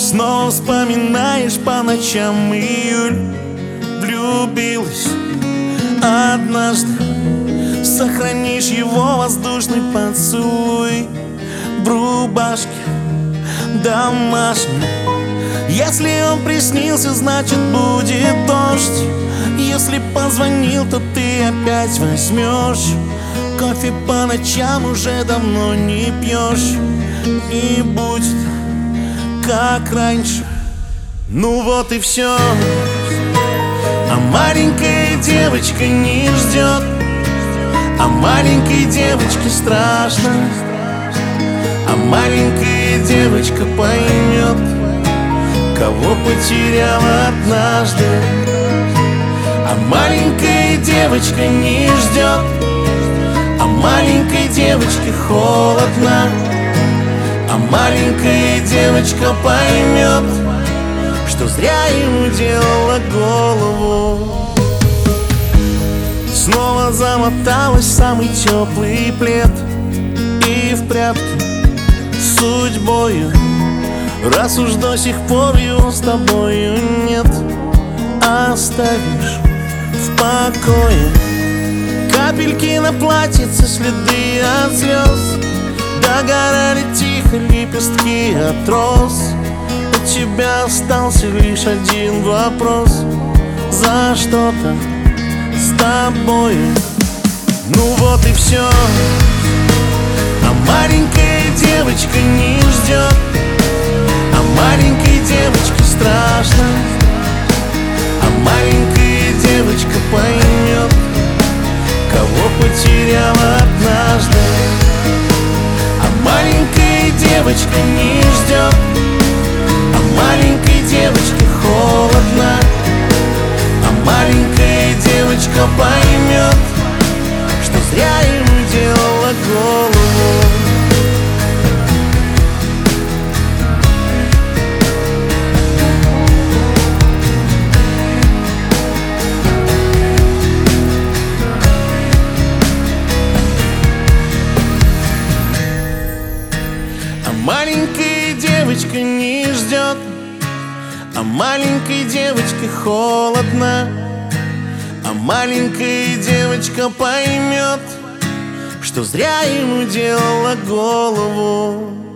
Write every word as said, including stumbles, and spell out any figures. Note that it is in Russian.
Снова вспоминаешь по ночам июль. Влюбилась однажды. Сохранишь его воздушный поцелуй в рубашке домашней. Если он приснился, значит будет дождь. Если позвонил, то ты опять возьмешь. Кофе по ночам уже давно не пьешь. Не будет как раньше. Ну вот и все. А маленькая девочка не ждет. А маленькой девочке страшно. А маленькая девочка поймет, кого потеряла однажды. А маленькая девочка не ждет. А маленькой девочке холодно. А маленькая девочка поймет, что зря ему делала голову. Снова замоталась в самый теплый плед и в прятки с судьбою. Раз уж до сих пор его с тобою нет, оставишь в покое капельки на платьице, следы от слез. Догорали тихо лепестки от роз. У тебя остался лишь один вопрос: за что-то с тобой. Ну вот и все. А маленькая девочка не ждет. А маленькой девочке страшно. А маленькая девочка поймет, кого потеряла однажды. А маленькая девочка не ждет. А маленькой девочке холодно. А маленькая девочка поймет, что зря ему делала голову. А маленькая девочка не ждет. А маленькой девочке холодно. А маленькая девочка поймет, что зря ему делала голову.